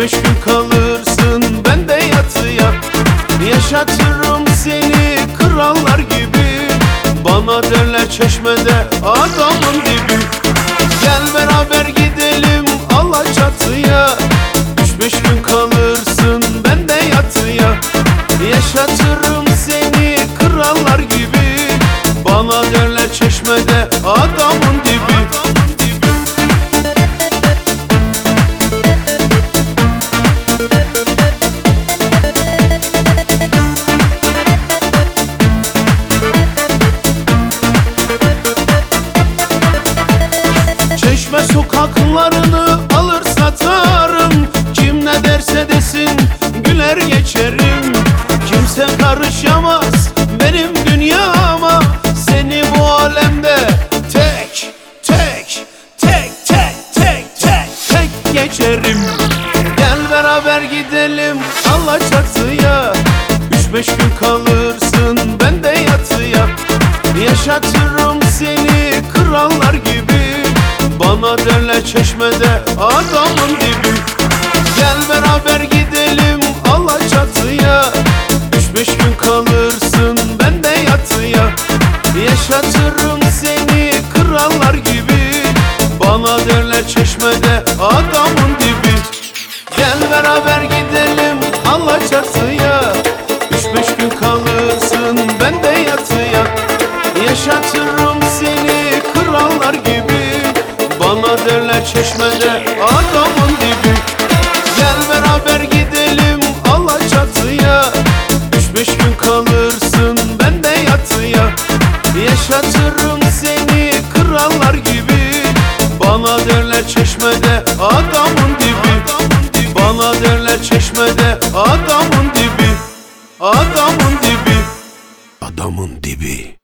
3-5 gün kalırsın bende yatıya. Yaşatırım seni krallar gibi. Bana derler Çeşme'de adamın dibi. Gel beraber gidelim Alaçatı'ya. 3-5 gün kalırsın bende yatıya. Yaşatırım seni krallar gibi. Bana derler Çeşme'de adamın dibi. Çeşme sokaklarını alır satarım. Kim ne derse desin güler geçerim. Kimse karışamaz benim dünyama. Seni bu alemde tek geçerim. Gel beraber gidelim Alaçatı'ya. 3-5 gün kalırsın bende yatıya. Yaşatırım seni krallar gibi. Bana derler Çeşme'de adamın dibi. Gel beraber gidelim Alaçatı'ya. 3-5 gün kalırsın bende yatıya. Yaşatırım seni krallar gibi. Bana derler Çeşme'de adamın dibi. Gel beraber gidelim Alaçatı'ya. 3-5 gün kalırsın bende yatıya. Yaşatırım seni krallar gibi. Bana derler Çeşme'de adamın dibi. Gel beraber gidelim Alaçatı'ya. 3-5 gün kalırsın bende yatıya. Yaşatırım seni krallar gibi. Bana derler Çeşme'de adamın dibi. Bana derler Çeşme'de adamın dibi. Adamın dibi. Adamın dibi.